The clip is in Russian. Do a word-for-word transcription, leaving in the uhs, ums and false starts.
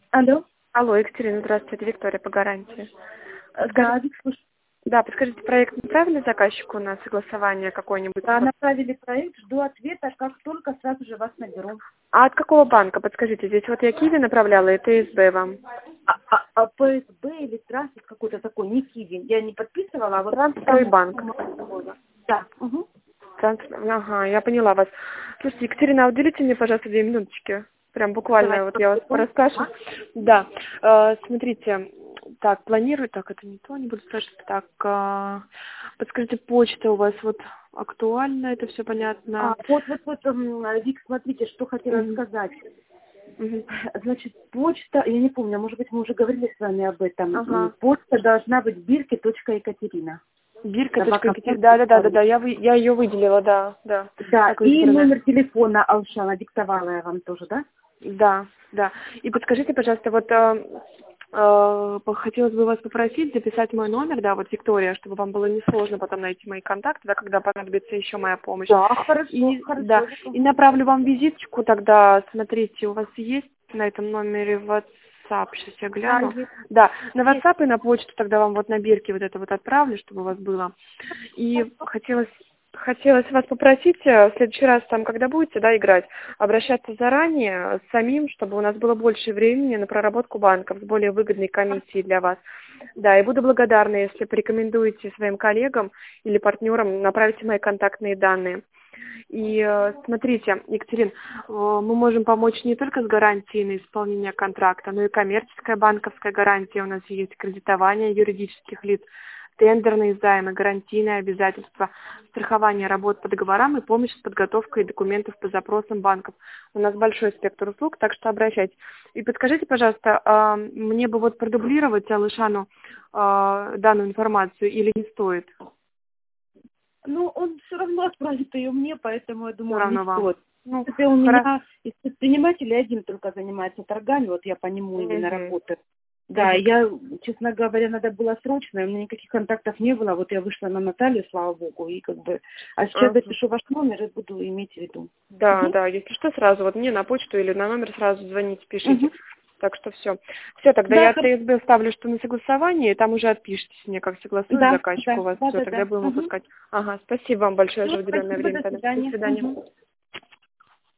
Алло. Алло, Екатерина, здравствуйте, Виктория по гарантии. Э, Скажи- Да, Вик, слушай, Да, подскажите, проект направили заказчику на согласование какой-нибудь? да, направили проект, жду ответа, как только сразу же вас наберу. А от какого банка? Подскажите, здесь вот я Киви направляла и ТСБ вам. А, а, а ПСБ или Транспорт какой-то такой, не Киви, я не подписывала, а вот Трансстройбанк. там- Да. Угу. Транс- Ага, я поняла вас. Слушайте, Екатерина, а уделите мне, пожалуйста, две минуточки. Прям буквально Давайте. вот я вас порасспрашиваю. Да, э, смотрите, так, планирую, так, это не то, не буду спрашивать. Так, э, подскажите, почта у вас вот актуальна, это все понятно? А, вот, вот, вот, м, Вик, смотрите, что хотела Мгм. сказать. Мгм. Значит, почта, я не помню, может быть, мы уже говорили с вами об этом. М, Ага. Почта должна быть бирки точка Екатерина. Бирка. Собака. Да, да, да, да, да, я, вы, я ее выделила, да, да. Да, Так, и избранная. номер телефона Алшана диктовала я вам тоже, да? Да, да. И подскажите, пожалуйста, вот э, э, по- хотелось бы вас попросить записать мой номер, да, вот Виктория, чтобы вам было несложно потом найти мои контакты, да, когда понадобится еще моя помощь. Да, хорошо, И, хорошо. да, и направлю вам визиточку тогда, смотрите, у вас есть на этом номере WhatsApp, сейчас я Да, гляну. есть. Да, на Есть. WhatsApp и на почту тогда вам вот на бирке вот это вот отправлю, чтобы у вас было. И хотелось Хотелось вас попросить э, в следующий раз, там, когда будете, да, играть, обращаться заранее с самим, чтобы у нас было больше времени на проработку банков с более выгодной комиссией для вас. Да, и буду благодарна, если порекомендуете своим коллегам или партнерам, направите мои контактные данные. И э, смотрите, Екатерин, э, мы можем помочь не только с гарантией на исполнение контракта, но и коммерческая банковская гарантия. У нас есть кредитование юридических лиц, тендерные займы, гарантийные обязательства, страхование работ по договорам и помощь с подготовкой документов по запросам банков. У нас большой спектр услуг, так что обращайтесь. И подскажите, пожалуйста, э, мне бы вот продублировать Алышану э, данную информацию или не стоит? Ну, он все равно отправит ее мне, поэтому я Все думаю, не равно вам. стоит. Ну, В принципе, у хорошо. меня из предпринимателей один только занимается торгами, вот я по нему именно Мгм. работаю. Да, Мгм. я, честно говоря, надо было срочно, у меня никаких контактов не было, вот я вышла на Наталью, слава богу, и как бы, а сейчас Ага. запишу ваш номер и буду иметь в виду. Да, Угу. да, если что, сразу вот мне на почту или на номер сразу звоните, пишите. Угу. Так что все. Все, тогда Да, я хорошо. ТСБ ставлю, что на согласование, и там уже отпишитесь мне, как согласует Да, заказчик да, у вас. да, Все, да, тогда да. будем Угу. выпускать. Ага, спасибо вам большое Все, за выделенное спасибо, время до тогда. До свидания. свидания. Угу.